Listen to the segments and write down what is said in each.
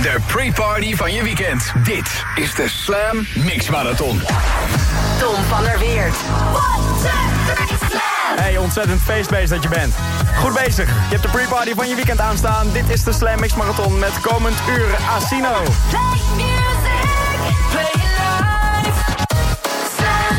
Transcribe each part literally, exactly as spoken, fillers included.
De pre-party van je weekend. Dit is de Slam Mix Marathon. Tom van der Weert. Hey, ontzettend feestbeest dat je bent. Goed bezig. Je hebt de pre-party van je weekend aanstaan. Dit is de Slam Mix Marathon met komend uur Asino. Play music, play it live. Slam.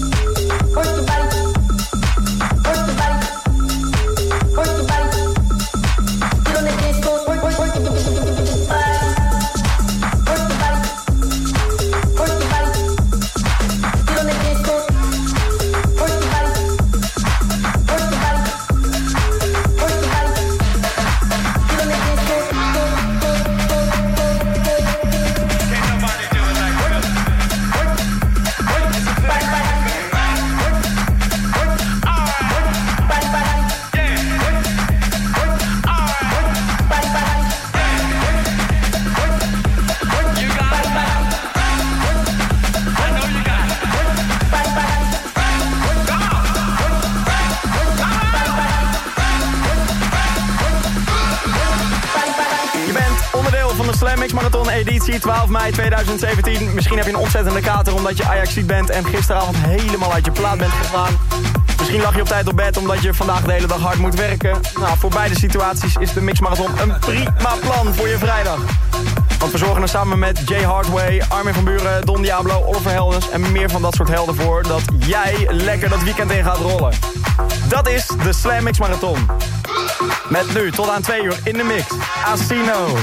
Work your body, Mix Marathon editie twaalf mei tweeduizend zeventien. Misschien heb je een ontzettende kater omdat je Ajaxiet bent en gisteravond helemaal uit je plaat bent gegaan. Misschien lag je op tijd op bed omdat je vandaag de hele dag hard moet werken. Nou, voor beide situaties is de Mix Marathon een prima plan voor je vrijdag. Want we zorgen er samen met Jay Hardway, Armin van Buuren, Don Diablo, Oliver Heldens en meer van dat soort helden voor dat jij lekker dat weekend in gaat rollen. Dat is de Slam Mix Marathon. Met nu tot aan twee uur in de mix, Asino.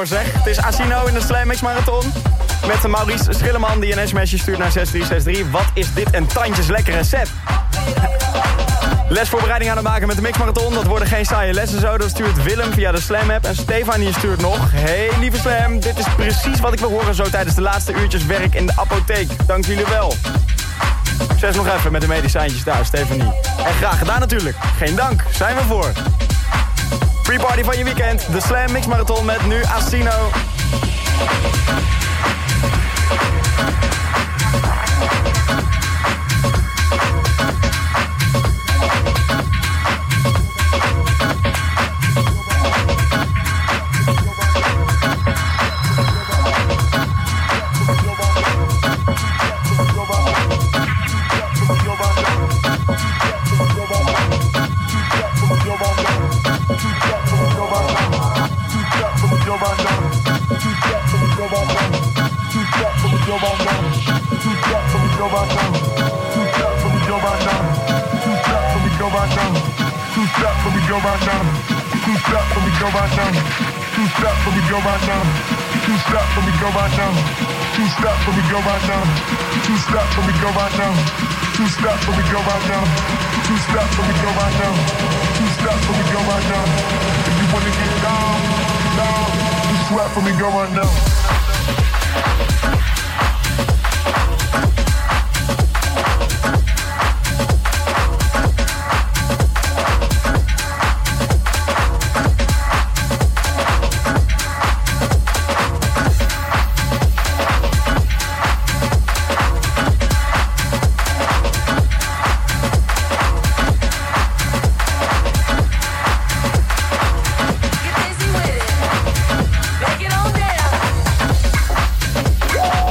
door zeg. Het is Asino in de Slam Mix Marathon. Met Maurice Schilleman die een sms'je stuurt naar zes drie zes drie. Wat is dit een tandjes lekkere set. Lesvoorbereiding aan het maken met de Mix Marathon. Dat worden geen saaie lessen zo. Dat stuurt Willem via de Slam app. En Stefanie stuurt nog. Hey lieve Slam, dit is precies wat ik wil horen zo tijdens de laatste uurtjes werk in de apotheek. Dank jullie wel. Succes nog even met de medicijntjes daar, Stefanie. En graag gedaan natuurlijk. Geen dank, zijn we voor. Pre-party van je weekend. De Slam Mix Marathon met nu Asino. Get busy with it. Break it on down.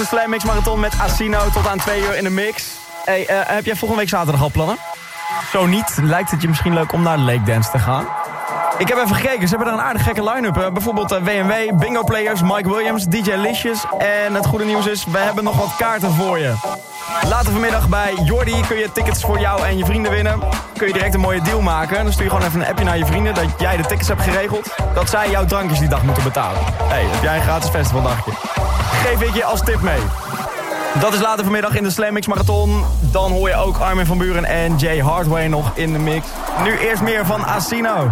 Slam Mix Marathon met Asino tot aan twee uur in de mix. Hey, uh, heb jij volgende week zaterdag al plannen? Zo niet, lijkt het je misschien leuk om naar de Lake Dance te gaan? Ik heb even gekeken, ze hebben er een aardig gekke line-up. Uh, bijvoorbeeld uh, W en W, Bingo Players, Mike Williams, D J Licious. En het goede nieuws is, we hebben nog wat kaarten voor je. Later vanmiddag bij Jordi kun je tickets voor jou en je vrienden winnen. Kun je direct een mooie deal maken. Dan stuur je gewoon even een appje naar je vrienden dat jij de tickets hebt geregeld. Dat zij jouw drankjes die dag moeten betalen. Hé, hey, heb jij een gratis festivaldagje? Geef ik je als tip mee. Dat is later vanmiddag in de Slam Mix Marathon. Dan hoor je ook Armin van Buuren en Jay Hardway nog in de mix. Nu eerst meer van Asino.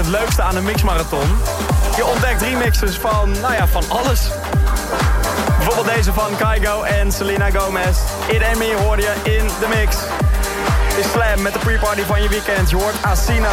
het leukste aan de mixmarathon. Je ontdekt remixes van, nou ja, van alles. Bijvoorbeeld deze van Kygo en Selena Gomez. It and Me hoorde je in de mix. Het is Slam met de pre-party van je weekend. Je hoort Asino.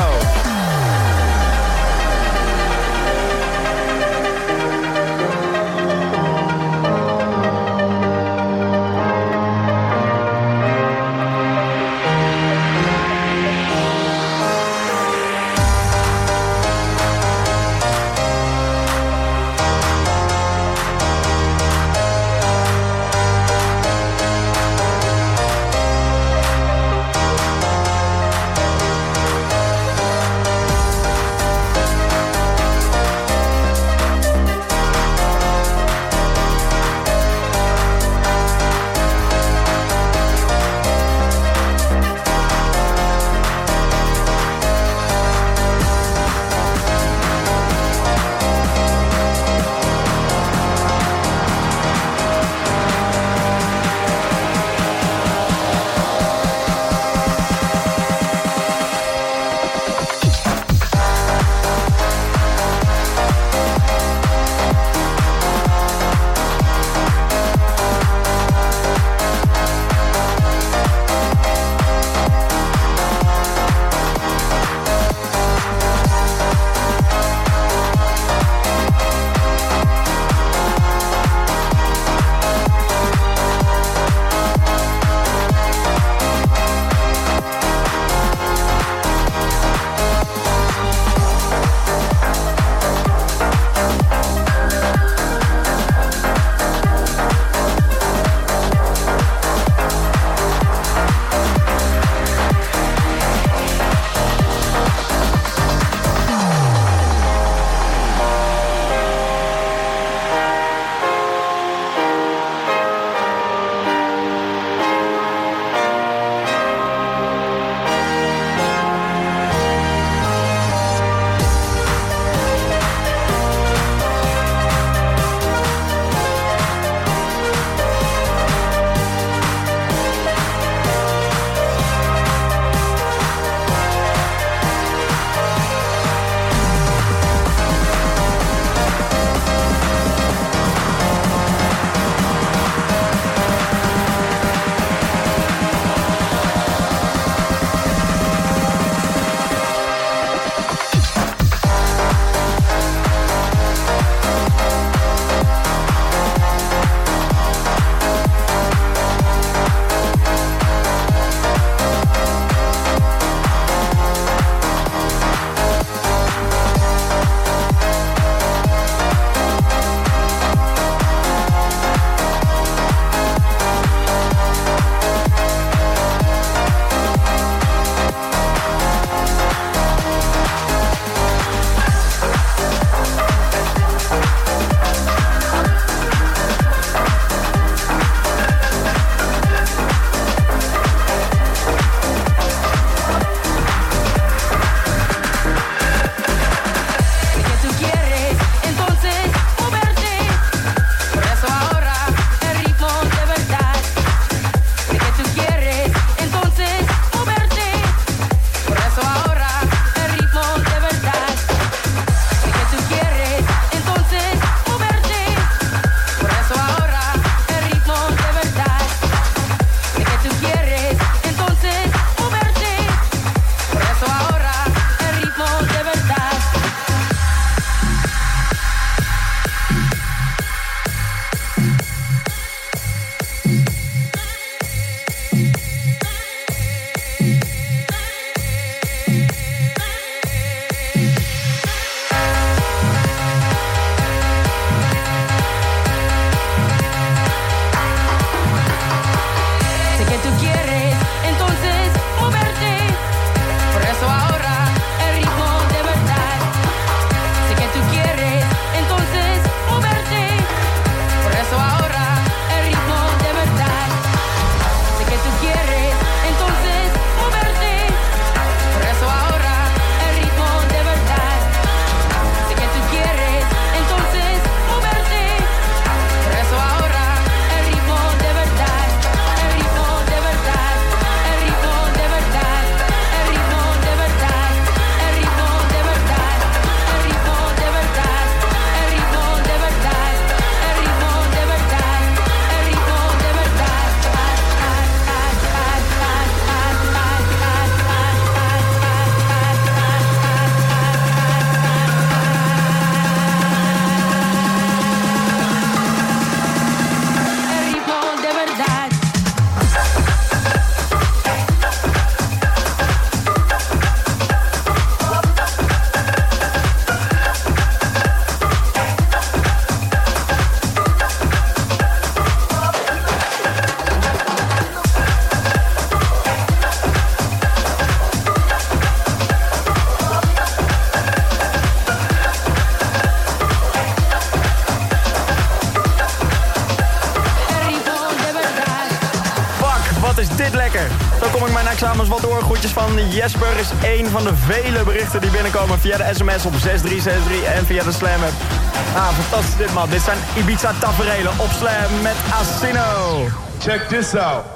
dit lekker. Zo kom ik mijn examens wat door. Groetjes van Jesper is één van de vele berichten die binnenkomen via de sms op zes drie zes drie en via de Slam app. Ah, fantastisch dit man. Dit zijn Ibiza taferelen op Slam met Asino. Check this out.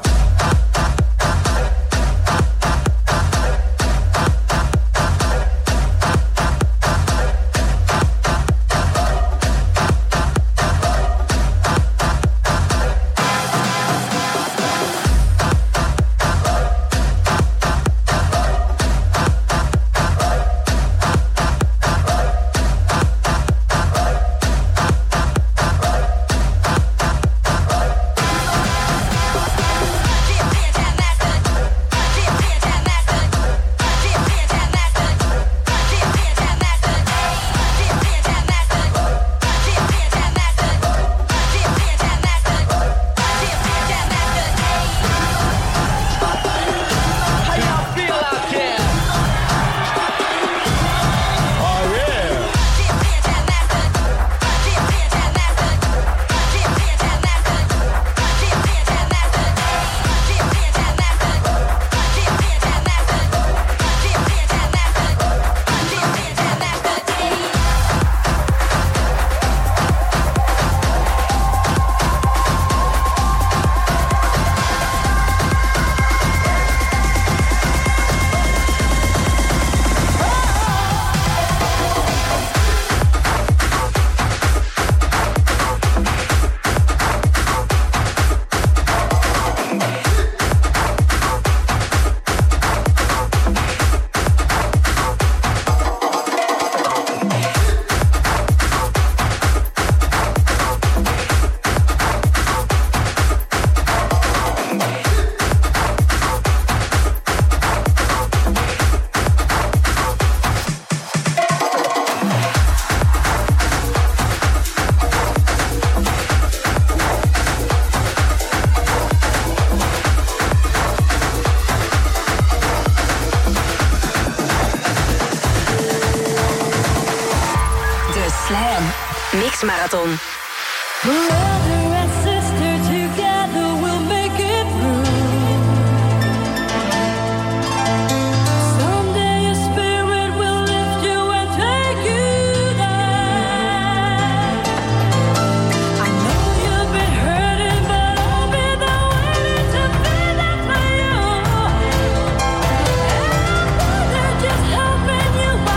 Mixmarathon.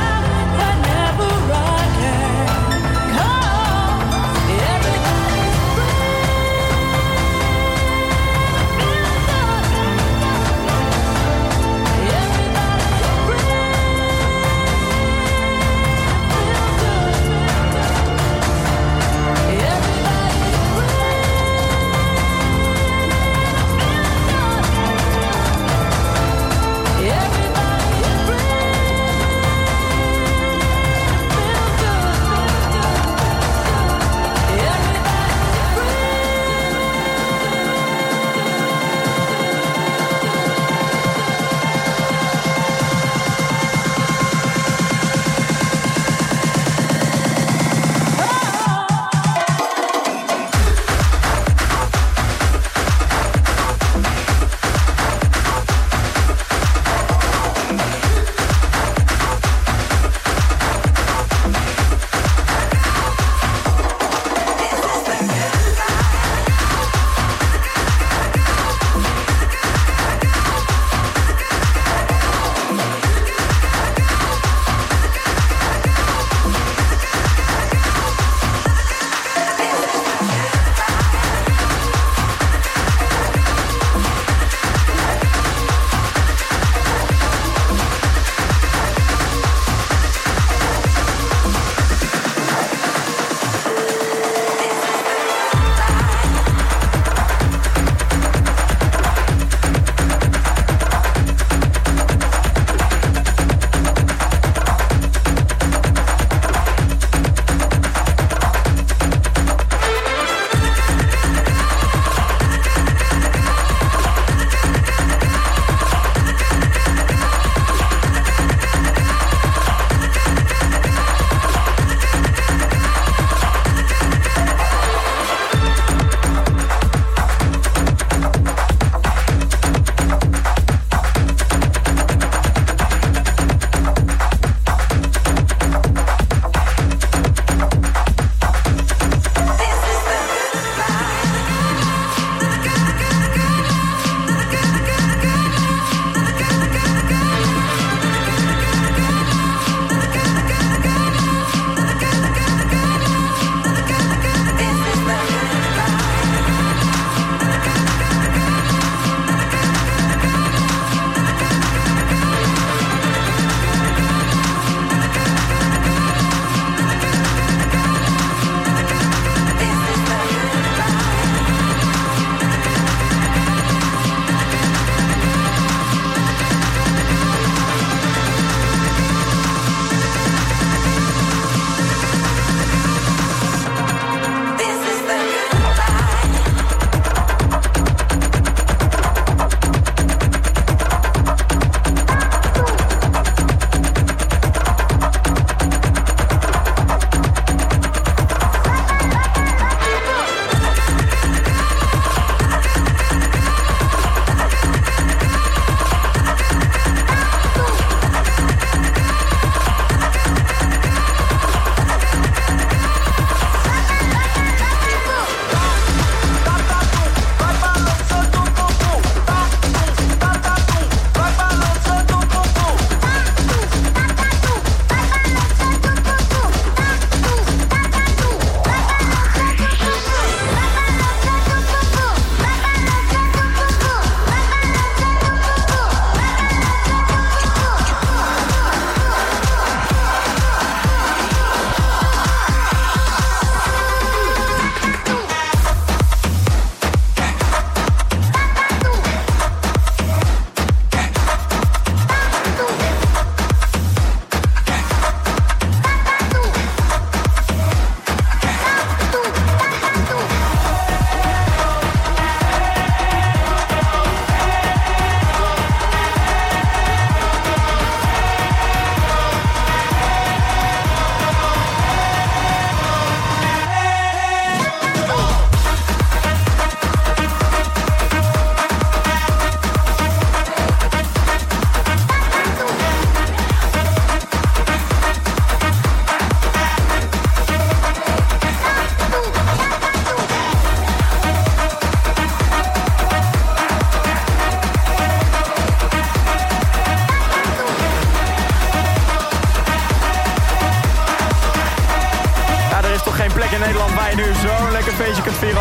Everybody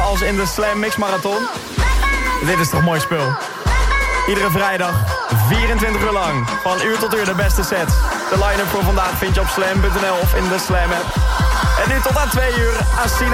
als in de Slam Mix Marathon. Dit is toch mooi spul. Iedere vrijdag, vierentwintig uur lang, van uur tot uur de beste sets. De line-up voor vandaag vind je op slam punt n l of in de Slam app. En nu tot aan twee uur, Asino.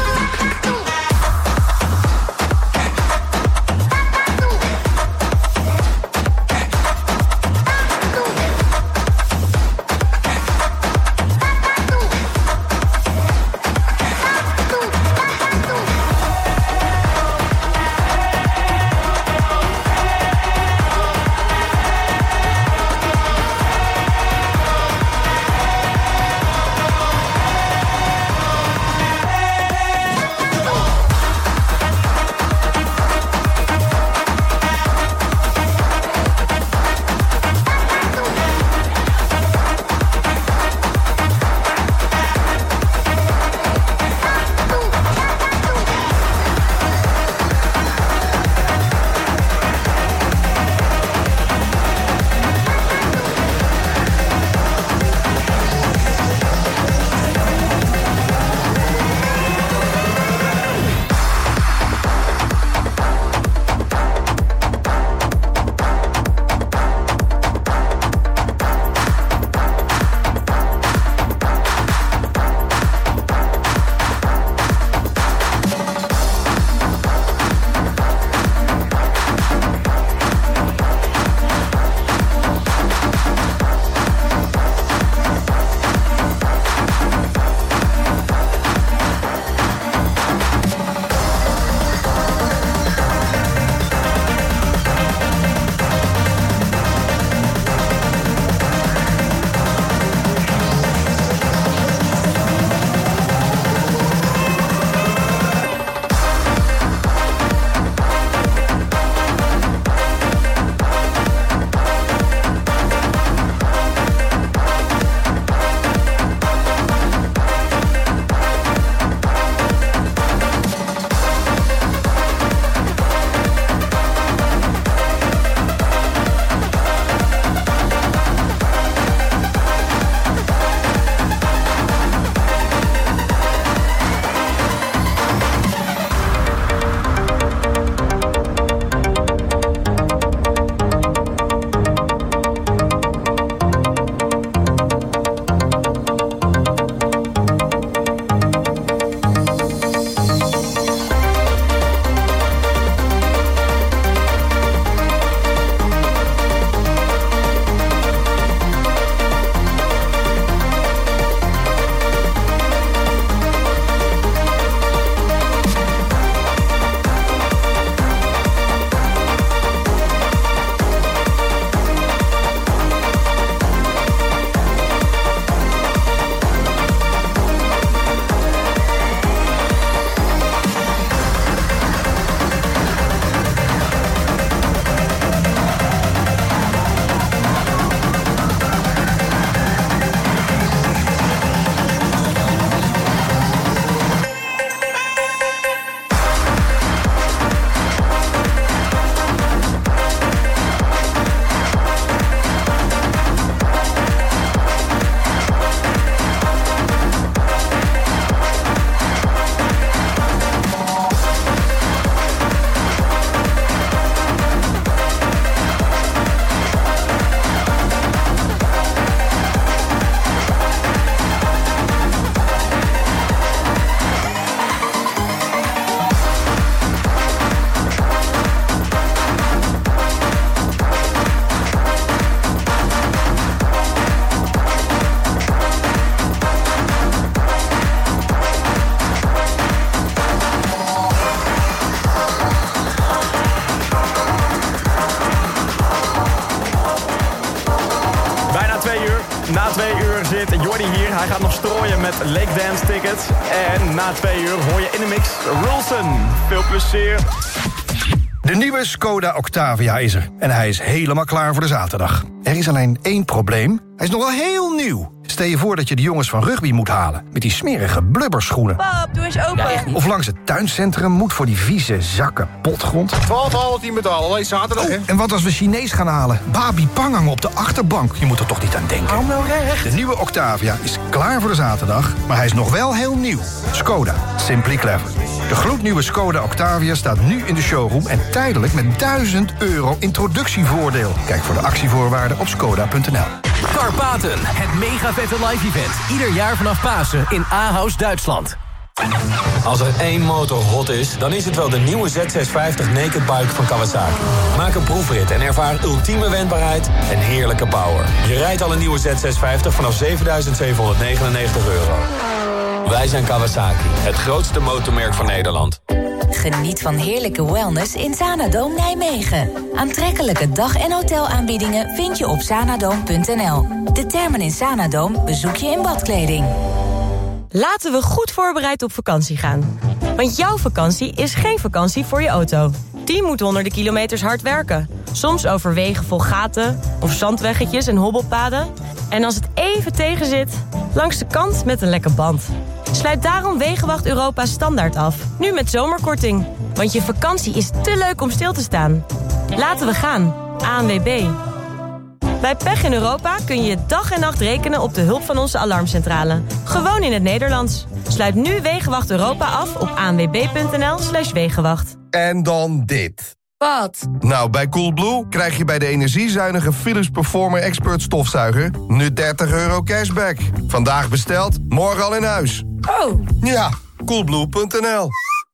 Na twee uur zit Jordi hier. Hij gaat nog strooien met Lake Dance tickets. En na twee uur hoor je in de mix Rulson. Veel plezier. De nieuwe Skoda Octavia is er. En hij is helemaal klaar voor de zaterdag. Er is alleen één probleem. Hij is nog wel heel nieuw. Stel je voor dat je de jongens van rugby moet halen... met die smerige blubberschoenen. Pap, doe eens open. Of langs het tuincentrum moet voor die vieze zakken potgrond. twaalf half tien betalen, alleen zaterdag, hè? Oh, en wat als we Chinees gaan halen? Babi Pang hangen op de achterbank. Je moet er toch niet aan denken? Hou nou recht. De nieuwe Octavia is klaar voor de zaterdag, maar hij is nog wel heel nieuw. Skoda. Simply clever. De gloednieuwe Skoda Octavia staat nu in de showroom... en tijdelijk met duizend euro introductievoordeel. Kijk voor de actievoorwaarden op skoda punt n l. Karpaten, het mega vette live event. Ieder jaar vanaf Pasen in Ahaus, Duitsland. Als er één motor hot is, dan is het wel de nieuwe Z zeshonderdvijftig Naked Bike van Kawasaki. Maak een proefrit en ervaar ultieme wendbaarheid en heerlijke power. Je rijdt al een nieuwe Z zeshonderdvijftig vanaf zevenduizend zevenhonderdnegenennegentig euro. Wij zijn Kawasaki, het grootste motormerk van Nederland. Geniet van heerlijke wellness in Zanadoom Nijmegen. Aantrekkelijke dag- en hotelaanbiedingen vind je op zanadoom punt n l. De termen in Zanadoom bezoek je in badkleding. Laten we goed voorbereid op vakantie gaan. Want jouw vakantie is geen vakantie voor je auto. Die moet honderden kilometers hard werken. Soms over wegen vol gaten of zandweggetjes en hobbelpaden. En als het even tegen zit, langs de kant met een lekke band. Sluit daarom Wegenwacht Europa standaard af. Nu met zomerkorting. Want je vakantie is te leuk om stil te staan. Laten we gaan. A N W B. Bij Pech in Europa kun je dag en nacht rekenen op de hulp van onze alarmcentrale. Gewoon in het Nederlands. Sluit nu Wegenwacht Europa af op a n w b punt n l slash wegenwacht. En dan dit. Wat? Nou, bij Coolblue krijg je bij de energiezuinige Philips Performer Expert stofzuiger... nu dertig euro cashback. Vandaag besteld, morgen al in huis. Oh. Ja, coolblue punt n l.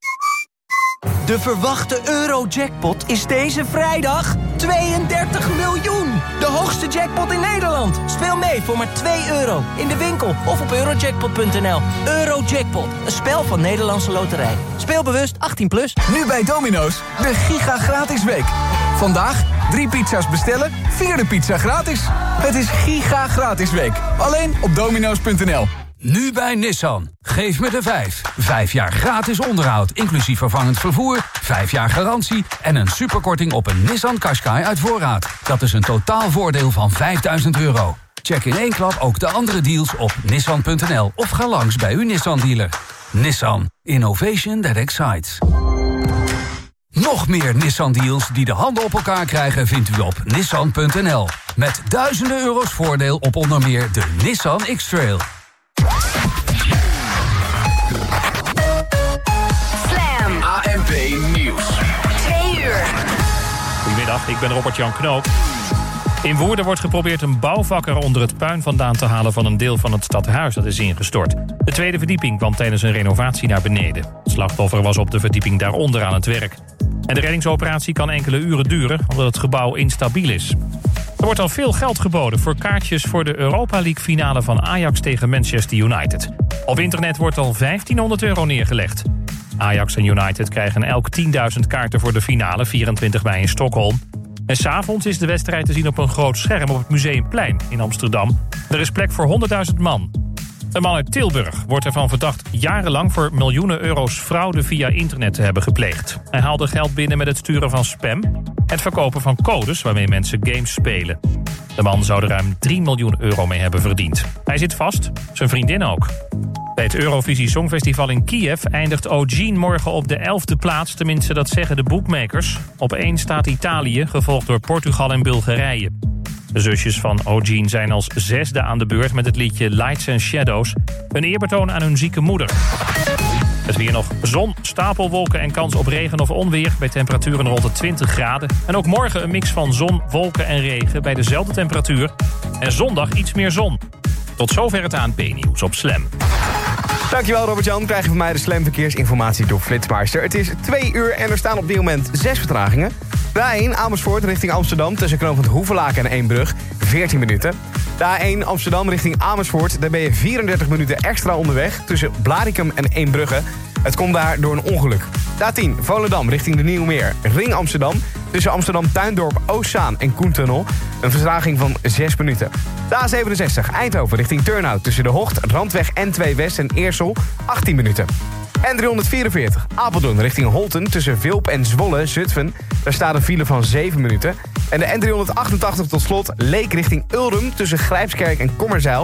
De verwachte Eurojackpot is deze vrijdag tweeëndertig miljoen. De hoogste jackpot in Nederland. Speel mee voor maar twee euro in de winkel of op eurojackpot punt n l. Eurojackpot, een spel van Nederlandse Loterij. Speel bewust, achttien plus. Nu bij Domino's, de giga gratis week. Vandaag drie pizza's bestellen, vierde pizza gratis. Het is giga gratis week, alleen op domino's punt n l. Nu bij Nissan. Geef me de vijf. Vijf jaar gratis onderhoud, inclusief vervangend vervoer, vijf jaar garantie en een superkorting op een Nissan Qashqai uit voorraad. Dat is een totaal voordeel van vijfduizend euro. Check in één klap ook de andere deals op nissan punt n l of ga langs bij uw Nissan-dealer. Nissan. Innovation that excites. Nog meer Nissan-deals die de handen op elkaar krijgen vindt u op nissan punt n l. Met duizenden euro's voordeel op onder meer de Nissan X-Trail. Slam. A N P Nieuws. Twee uur. Goedemiddag, ik ben Robert-Jan Knoop. In Woerden wordt geprobeerd een bouwvakker onder het puin vandaan te halen van een deel van het stadhuis dat is ingestort. De tweede verdieping kwam tijdens een renovatie naar beneden. Het slachtoffer was op de verdieping daaronder aan het werk. En de reddingsoperatie kan enkele uren duren omdat het gebouw instabiel is. Er wordt al veel geld geboden voor kaartjes voor de Europa League finale van Ajax tegen Manchester United. Op internet wordt al vijftienhonderd euro neergelegd. Ajax en United krijgen elk tienduizend kaarten voor de finale, vierentwintig mei in Stockholm. En 's avonds is de wedstrijd te zien op een groot scherm op het Museumplein in Amsterdam. Er is plek voor honderdduizend man. Een man uit Tilburg wordt ervan verdacht jarenlang voor miljoenen euro's fraude via internet te hebben gepleegd. Hij haalde geld binnen met het sturen van spam en het verkopen van codes waarmee mensen games spelen. De man zou er ruim drie miljoen euro mee hebben verdiend. Hij zit vast, zijn vriendin ook. Bij het Eurovisie Songfestival in Kiev eindigt O'Gene morgen op de elfde plaats. Tenminste, dat zeggen de boekmakers. Op één staat Italië, gevolgd door Portugal en Bulgarije. De zusjes van O'Gene zijn als zesde aan de beurt met het liedje Lights and Shadows. Een eerbetoon aan hun zieke moeder. Het weer nog zon, stapelwolken en kans op regen of onweer bij temperaturen rond de twintig graden. En ook morgen een mix van zon, wolken en regen bij dezelfde temperatuur. En zondag iets meer zon. Tot zover het A N P-nieuws op Slam. Dankjewel Robert-Jan. Krijg je van mij de Slam verkeersinformatie door Flitsmeister. Het is twee uur en er staan op dit moment zes vertragingen. De A één Amersfoort richting Amsterdam tussen knooppunt Hoevelaken en Eembrug, veertien minuten. De A één Amsterdam richting Amersfoort, daar ben je vierendertig minuten extra onderweg tussen Blaricum en Eembrugge. Het komt daar door een ongeluk. De A tien Volendam richting de Nieuwmeer, Ring Amsterdam tussen Amsterdam Tuindorp, Oostzaan en Koentunnel. Een vertraging van zes minuten. De A zevenenzestig Eindhoven richting Turnhout tussen de Hocht, Randweg N twee West en Eersel, achttien minuten. N driehonderdvierenveertig Apeldoorn richting Holten tussen Vilp en Zwolle, Zutphen. Daar staat een file van zeven minuten. En de N driehonderdachtentachtig tot slot Leek richting Ulrum tussen Grijpskerk en Kommerzijl.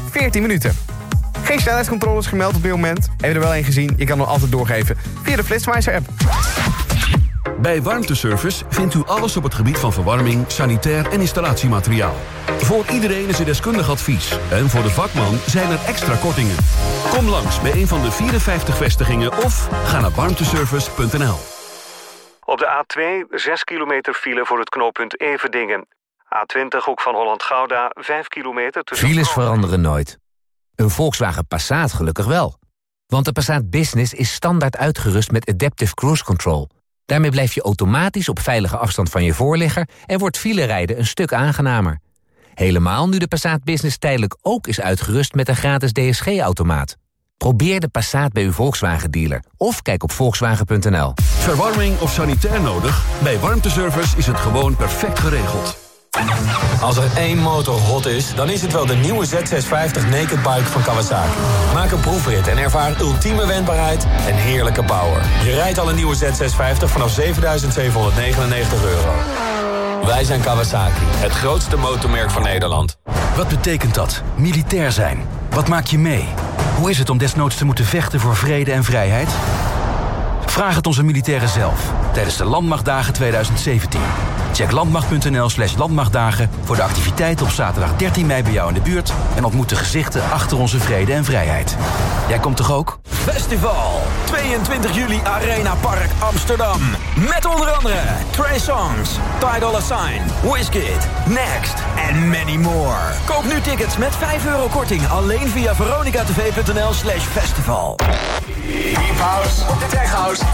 veertien minuten. Geen snelheidscontroles gemeld op dit moment. Heb je er wel één gezien? Je kan hem altijd doorgeven via de Flitsmeister-app. Bij Warmteservice vindt u alles op het gebied van verwarming, sanitair en installatiemateriaal. Voor iedereen is er deskundig advies. En voor de vakman zijn er extra kortingen. Kom langs bij een van de vierenvijftig vestigingen of ga naar warmteservice punt n l. Op de A twee, zes kilometer file voor het knooppunt Everdingen. A twintig, hoek van Holland-Gouda, vijf kilometer tussen... Files veranderen nooit. Een Volkswagen Passat gelukkig wel. Want de Passat Business is standaard uitgerust met Adaptive Cruise Control. Daarmee blijf je automatisch op veilige afstand van je voorligger en wordt filerijden een stuk aangenamer. Helemaal nu de Passat Business tijdelijk ook is uitgerust met een gratis D S G-automaat. Probeer de Passat bij uw Volkswagen-dealer of kijk op volkswagen punt n l. Verwarming of sanitair nodig? Bij Warmteservice is het gewoon perfect geregeld. Als er één motor hot is, dan is het wel de nieuwe Z zeshonderdvijftig Naked Bike van Kawasaki. Maak een proefrit en ervaar ultieme wendbaarheid en heerlijke power. Je rijdt al een nieuwe Z zeshonderdvijftig vanaf zevenduizend zevenhonderdnegenennegentig euro. Wij zijn Kawasaki, het grootste motormerk van Nederland. Wat betekent dat? Militair zijn. Wat maak je mee? Hoe is het om desnoods te moeten vechten voor vrede en vrijheid? Vraag het onze militairen zelf tijdens de Landmachtdagen tweeduizend zeventien. Check landmacht punt n l slash landmachtdagen voor de activiteiten op zaterdag dertien mei bij jou in de buurt en ontmoet de gezichten achter onze vrede en vrijheid. Jij komt toch ook? Festival, tweeëntwintig juli Arena Park Amsterdam. Met onder andere Trey Songz, Ty Dolla $ign, Wizkid, Next en many more. Koop nu tickets met vijf euro korting alleen via veronicatv punt n l slash festival. Deep House, Tech House